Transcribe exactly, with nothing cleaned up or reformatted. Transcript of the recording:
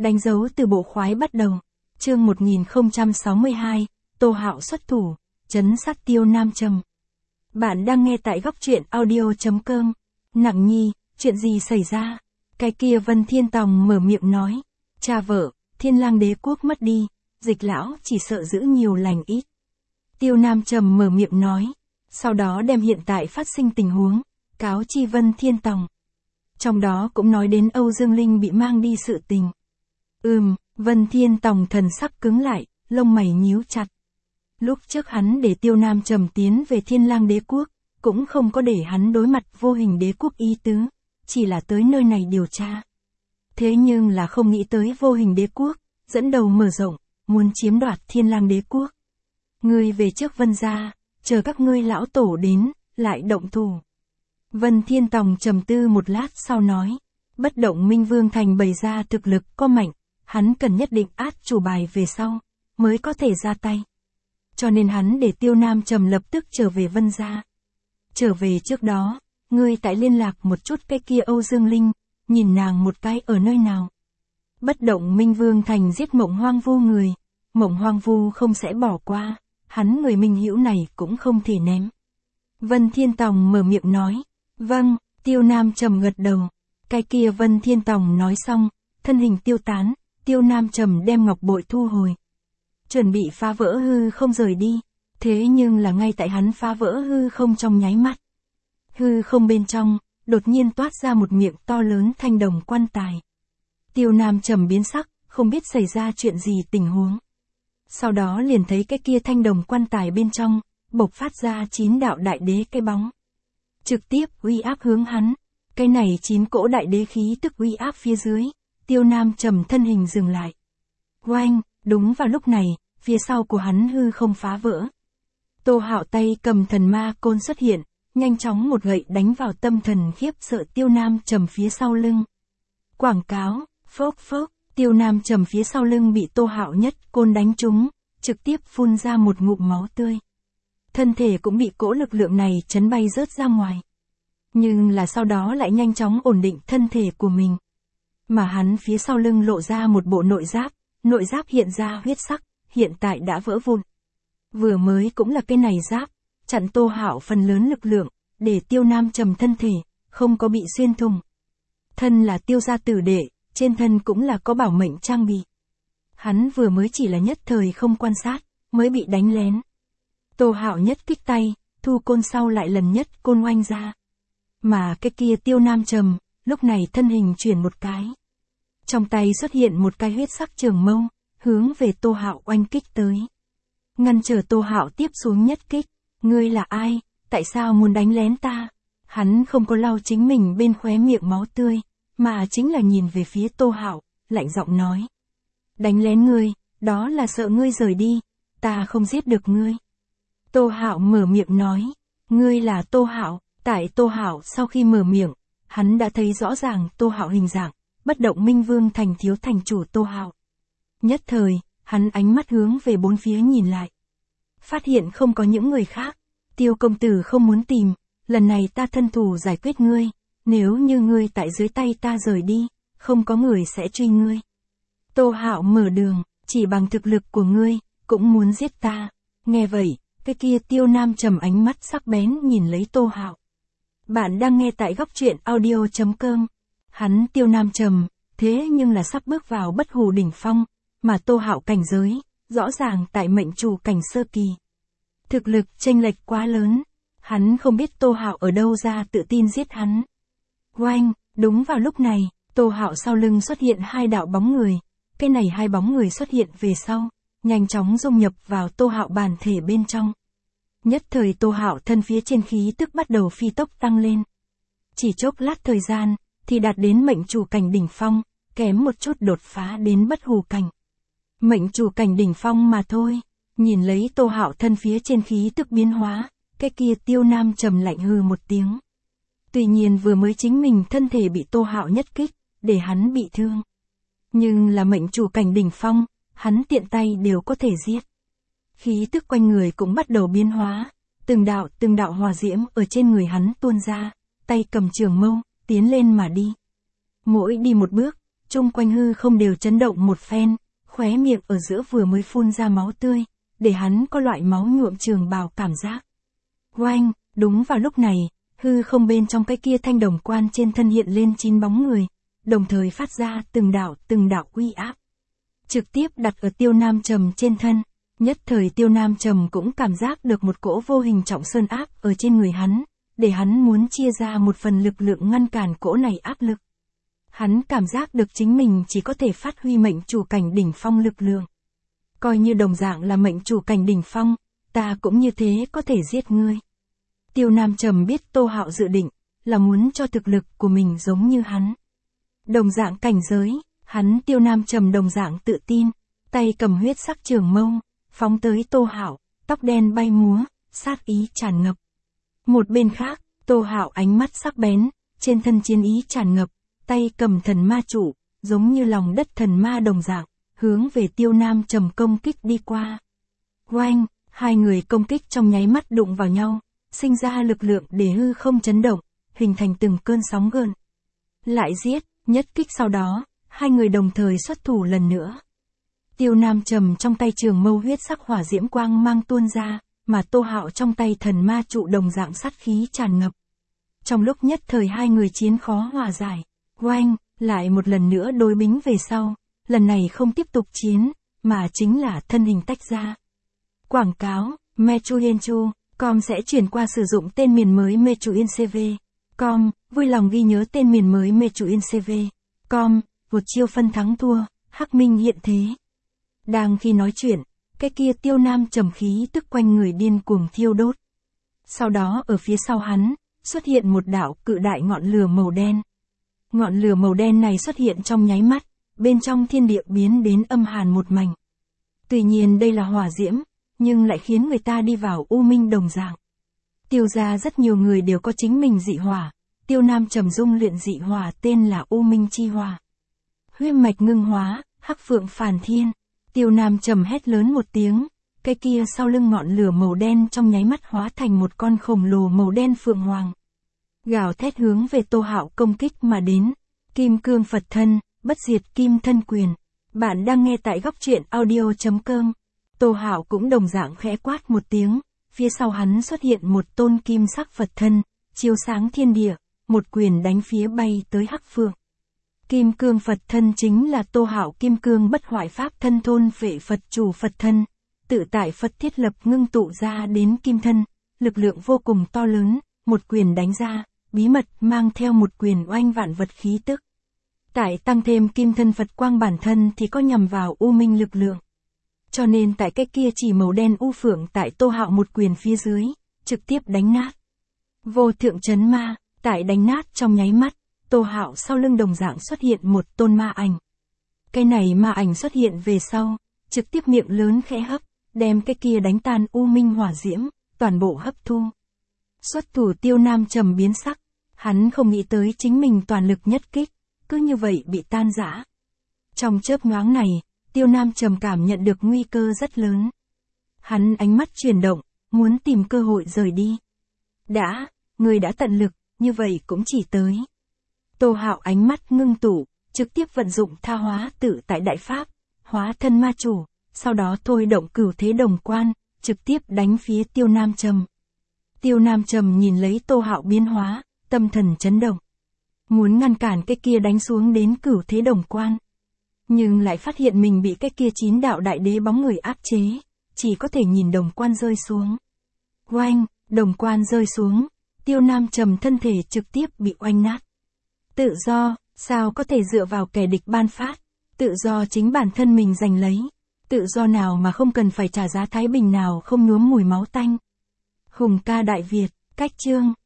Đánh dấu từ bộ khoái bắt đầu. Chương một nghìn không trăm sáu mươi hai, Tô Hạo xuất thủ, trấn sát Tiêu Nam Trầm. Bạn đang nghe tại góc truyện audio chấm com. Nặng nhi, chuyện gì xảy ra? Cái kia Vân Thiên Tòng mở miệng nói. Cha vợ, Thiên Lang đế quốc mất đi, Dịch lão chỉ sợ giữ nhiều lành ít. Tiêu Nam Trầm mở miệng nói. Sau đó đem hiện tại phát sinh tình huống, cáo chi Vân Thiên Tòng. Trong đó cũng nói đến Âu Dương Linh bị mang đi sự tình. Ừm, Vân Thiên Tòng thần sắc cứng lại, lông mày nhíu chặt. Lúc trước hắn để Tiêu Nam Trầm tiến về Thiên Lang đế quốc, cũng không có để hắn đối mặt vô hình đế quốc ý tứ, chỉ là tới nơi này điều tra. Thế nhưng là không nghĩ tới vô hình đế quốc, dẫn đầu mở rộng, muốn chiếm đoạt Thiên Lang đế quốc. Ngươi về trước Vân gia, chờ các ngươi lão tổ đến, lại động thủ. Vân Thiên Tòng trầm tư một lát sau nói, bất động Minh Vương Thành bày ra thực lực có mạnh, hắn cần nhất định át chủ bài về sau, mới có thể ra tay. Cho nên hắn để Tiêu Nam Trầm lập tức trở về Vân gia. Trở về trước đó, ngươi tại liên lạc một chút cái kia Âu Dương Linh, nhìn nàng một cái ở nơi nào. Bất động Minh Vương Thành giết Mộng Hoang Vu người, Mộng Hoang Vu không sẽ bỏ qua, hắn người minh hữu này cũng không thể ném. Vân Thiên Tòng mở miệng nói, vâng, Tiêu Nam Trầm gật đầu. Cái kia Vân Thiên Tòng nói xong, thân hình tiêu tán, Tiêu Nam Trầm đem ngọc bội thu hồi. Chuẩn bị phá vỡ hư không rời đi, thế nhưng là ngay tại hắn phá vỡ hư không trong nháy mắt. Hư không bên trong, đột nhiên toát ra một miệng to lớn thanh đồng quan tài. Tiêu Nam Trầm biến sắc, không biết xảy ra chuyện gì tình huống. Sau đó liền thấy cái kia thanh đồng quan tài bên trong, bộc phát ra chín đạo đại đế cái bóng. Trực tiếp uy áp hướng hắn, cái này chín cỗ đại đế khí tức uy áp phía dưới, Tiêu Nam Trầm thân hình dừng lại. Oanh, đúng vào lúc này, phía sau của hắn hư không phá vỡ. Tô Hạo tay cầm thần ma côn xuất hiện, nhanh chóng một gậy đánh vào tâm thần khiếp sợ Tiêu Nam Trầm phía sau lưng. Quảng cáo, phốc phốc, Tiêu Nam Trầm phía sau lưng bị Tô Hạo nhất côn đánh trúng, trực tiếp phun ra một ngụm máu tươi. Thân thể cũng bị cỗ lực lượng này chấn bay rớt ra ngoài. Nhưng là sau đó lại nhanh chóng ổn định thân thể của mình. Mà hắn phía sau lưng lộ ra một bộ nội giáp, nội giáp hiện ra huyết sắc, hiện tại đã vỡ vụn. Vừa mới cũng là cái này giáp, chặn Tô Hạo phần lớn lực lượng, để Tiêu Nam Trầm thân thể, không có bị xuyên thủng. Thân là Tiêu gia tử đệ, trên thân cũng là có bảo mệnh trang bị. Hắn vừa mới chỉ là nhất thời không quan sát, mới bị đánh lén. Tô Hạo nhất kích tay, thu côn sau lại lần nhất côn oanh ra. Mà cái kia Tiêu Nam Trầm, lúc này thân hình chuyển một cái. Trong tay xuất hiện một cái huyết sắc trường mâu, hướng về Tô Hạo oanh kích tới. Ngăn trở Tô Hạo tiếp xuống nhất kích, ngươi là ai, tại sao muốn đánh lén ta? Hắn không có lau chính mình bên khóe miệng máu tươi, mà chính là nhìn về phía Tô Hạo, lạnh giọng nói. Đánh lén ngươi, đó là sợ ngươi rời đi, ta không giết được ngươi. Tô Hạo mở miệng nói, ngươi là Tô Hạo. Tại Tô Hạo sau khi mở miệng, hắn đã thấy rõ ràng Tô Hạo hình dạng, bất động Minh Vương Thành thiếu thành chủ Tô Hạo. Nhất thời, hắn ánh mắt hướng về bốn phía nhìn lại. Phát hiện không có những người khác, Tiêu công tử không muốn tìm, lần này ta thân thủ giải quyết ngươi, nếu như ngươi tại dưới tay ta rời đi, không có người sẽ truy ngươi. Tô Hạo mở đường, chỉ bằng thực lực của ngươi, cũng muốn giết ta. Nghe vậy, cái kia Tiêu Nam Trầm ánh mắt sắc bén nhìn lấy Tô Hạo. Bạn đang nghe tại góc truyện audio chấm com. Hắn Tiêu Nam Trầm, thế nhưng là sắp bước vào bất hủ đỉnh phong, mà Tô Hạo cảnh giới, rõ ràng tại mệnh chủ cảnh sơ kỳ. Thực lực chênh lệch quá lớn, hắn không biết Tô Hạo ở đâu ra tự tin giết hắn. Oanh, đúng vào lúc này, Tô Hạo sau lưng xuất hiện hai đạo bóng người, cái này hai bóng người xuất hiện về sau, nhanh chóng dung nhập vào Tô Hạo bản thể bên trong. Nhất thời Tô Hạo thân phía trên khí tức bắt đầu phi tốc tăng lên. Chỉ chốc lát thời gian, thì đạt đến mệnh chủ cảnh đỉnh phong, kém một chút đột phá đến bất hủ cảnh. Mệnh chủ cảnh đỉnh phong mà thôi, nhìn lấy Tô Hạo thân phía trên khí tức biến hóa, cái kia Tiêu Nam Trầm lạnh hừ một tiếng. Tuy nhiên vừa mới chính mình thân thể bị Tô Hạo nhất kích, để hắn bị thương. Nhưng là mệnh chủ cảnh đỉnh phong, hắn tiện tay đều có thể giết. Khí tức quanh người cũng bắt đầu biến hóa, từng đạo từng đạo hỏa diễm ở trên người hắn tuôn ra, tay cầm trường mâu, tiến lên mà đi. Mỗi đi một bước, chung quanh hư không đều chấn động một phen, khóe miệng ở giữa vừa mới phun ra máu tươi, để hắn có loại máu nhuộm trường bào cảm giác. Oanh, đúng vào lúc này, hư không bên trong cái kia thanh đồng quan trên thân hiện lên chín bóng người, đồng thời phát ra từng đạo từng đạo uy áp. Trực tiếp đặt ở Tiêu Nam Trầm trên thân, nhất thời Tiêu Nam Trầm cũng cảm giác được một cỗ vô hình trọng sơn áp ở trên người hắn, để hắn muốn chia ra một phần lực lượng ngăn cản cỗ này áp lực. Hắn cảm giác được chính mình chỉ có thể phát huy mệnh chủ cảnh đỉnh phong lực lượng. Coi như đồng dạng là mệnh chủ cảnh đỉnh phong, ta cũng như thế có thể giết ngươi. Tiêu Nam Trầm biết Tô Hạo dự định, là muốn cho thực lực của mình giống như hắn. Đồng dạng cảnh giới, hắn Tiêu Nam Trầm đồng dạng tự tin, tay cầm huyết sắc trường mâu, phóng tới Tô Hạo, tóc đen bay múa, sát ý tràn ngập. Một bên khác, Tô Hạo ánh mắt sắc bén, trên thân chiến ý tràn ngập, tay cầm thần ma trụ, giống như lòng đất thần ma đồng dạng, hướng về Tiêu Nam Trầm công kích đi qua. Oanh, hai người công kích trong nháy mắt đụng vào nhau, sinh ra lực lượng để hư không chấn động, hình thành từng cơn sóng gợn. Lại giết, nhất kích sau đó, hai người đồng thời xuất thủ lần nữa. Tiêu Nam Trầm trong tay trường mâu huyết sắc hỏa diễm quang mang tuôn ra, mà Tô Hạo trong tay thần ma trụ đồng dạng sát khí tràn ngập. Trong lúc nhất thời hai người chiến khó hòa giải, oanh, lại một lần nữa đối bính về sau, lần này không tiếp tục chiến, mà chính là thân hình tách ra. Quảng cáo, Mechuyenchu, com sẽ chuyển qua sử dụng tên miền mới Mechuyencv. Com, vui lòng ghi nhớ tên miền mới Mechuyencv. Com, một chiêu phân thắng thua, Hắc Minh hiện thế. Đang khi nói chuyện, cái kia Tiêu Nam Trầm khí tức quanh người điên cuồng thiêu đốt. Sau đó ở phía sau hắn, xuất hiện một đạo cự đại ngọn lửa màu đen. Ngọn lửa màu đen này xuất hiện trong nháy mắt, bên trong thiên địa biến đến âm hàn một mảnh. Tuy nhiên đây là hỏa diễm, nhưng lại khiến người ta đi vào u minh đồng dạng. Tiêu gia rất nhiều người đều có chính mình dị hỏa, Tiêu Nam Trầm dung luyện dị hỏa tên là U Minh Chi Hỏa. Huyết mạch ngưng hóa, hắc phượng phản thiên. Tiêu Nam Trầm hét lớn một tiếng, cái kia sau lưng ngọn lửa màu đen trong nháy mắt hóa thành một con khổng lồ màu đen phượng hoàng. Gào thét hướng về Tô Hạo công kích mà đến. Kim cương Phật thân, bất diệt kim thân quyền. Bạn đang nghe tại góc truyện audio chấm com. Tô Hạo cũng đồng dạng khẽ quát một tiếng, phía sau hắn xuất hiện một tôn kim sắc Phật thân, chiếu sáng thiên địa, một quyền đánh phía bay tới hắc phượng. Kim cương Phật thân chính là Tô Hạo kim cương bất hoại pháp thân thôn phệ Phật chủ Phật thân, tự tại Phật thiết lập ngưng tụ ra đến kim thân, lực lượng vô cùng to lớn, một quyền đánh ra, bí mật mang theo một quyền oanh vạn vật khí tức. Tại tăng thêm kim thân Phật quang bản thân thì có nhằm vào u minh lực lượng. Cho nên tại cái kia chỉ màu đen u phượng tại Tô Hạo một quyền phía dưới, trực tiếp đánh nát. Vô thượng chấn ma, tại đánh nát trong nháy mắt, Tô Hạo sau lưng đồng dạng xuất hiện một tôn ma ảnh. Cái này ma ảnh xuất hiện về sau, trực tiếp miệng lớn khẽ hấp, đem cái kia đánh tan u minh hỏa diễm, toàn bộ hấp thu. Xuất thủ Tiêu Nam Trầm biến sắc, hắn không nghĩ tới chính mình toàn lực nhất kích, cứ như vậy bị tan rã. Trong chớp nhoáng này, Tiêu Nam Trầm cảm nhận được nguy cơ rất lớn. Hắn ánh mắt chuyển động, muốn tìm cơ hội rời đi. Đã, người đã tận lực, như vậy cũng chỉ tới. Tô Hạo ánh mắt ngưng tụ, trực tiếp vận dụng tha hóa tự tại đại pháp, hóa thân ma chủ, sau đó thôi động cửu thế đồng quan, trực tiếp đánh phía Tiêu Nam Trầm. Tiêu Nam Trầm nhìn lấy Tô Hạo biến hóa, tâm thần chấn động. Muốn ngăn cản cái kia đánh xuống đến cửu thế đồng quan. Nhưng lại phát hiện mình bị cái kia chín đạo đại đế bóng người áp chế, chỉ có thể nhìn đồng quan rơi xuống. Oanh, đồng quan rơi xuống, Tiêu Nam Trầm thân thể trực tiếp bị oanh nát. Tự do, sao có thể dựa vào kẻ địch ban phát, tự do chính bản thân mình giành lấy, tự do nào mà không cần phải trả giá thái bình nào không nhuốm mùi máu tanh. Hùng ca Đại Việt, cách chương.